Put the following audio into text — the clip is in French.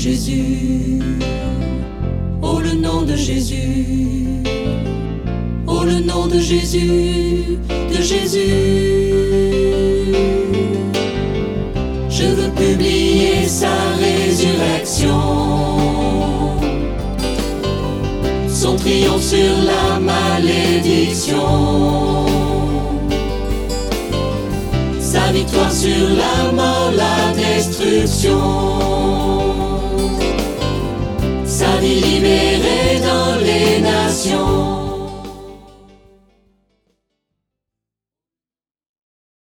Jésus, oh le nom de Jésus, oh le nom de Jésus, de Jésus. Je veux publier sa résurrection, son triomphe sur la malédiction, sa victoire sur la mort, la destruction.